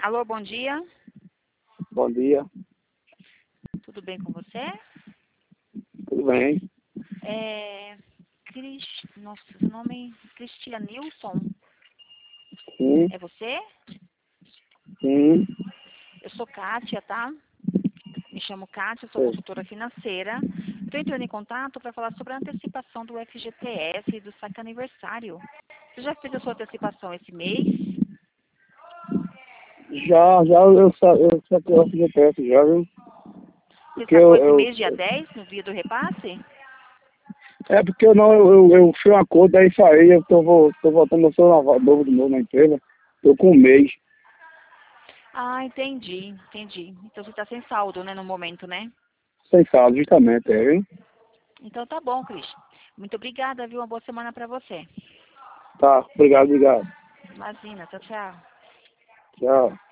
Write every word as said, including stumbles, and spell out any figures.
Alô, bom dia. Bom dia. Tudo bem com você? Tudo bem? É... Cris... Nossa, seu nome é Cristianilson. Sim, É você? sim. Eu sou Kátia, tá? Me chamo Kátia, sou Sei. consultora financeira. Estou entrando em contato para falar sobre a antecipação do F G T S e do saque aniversário. Você já fez a sua antecipação esse mês? Já, já eu, sa- eu saquei o F G T S já, viu? Você Porque sacou eu, esse eu, mês, dia dez, no dia do repasse? é porque eu não, eu, eu, eu fiz uma conta, aí saí, eu tô, vo- tô voltando, eu sou nova- novo de novo na empresa, tô com um mês, Ah, entendi, entendi. Então você está sem saldo, né, no momento, né? sem saldo, justamente, é, viu? Então tá bom, Cris. Muito obrigada, viu? Uma boa semana para você. Tá, obrigado, obrigado. Imagina, tchau, tchau. Tchau.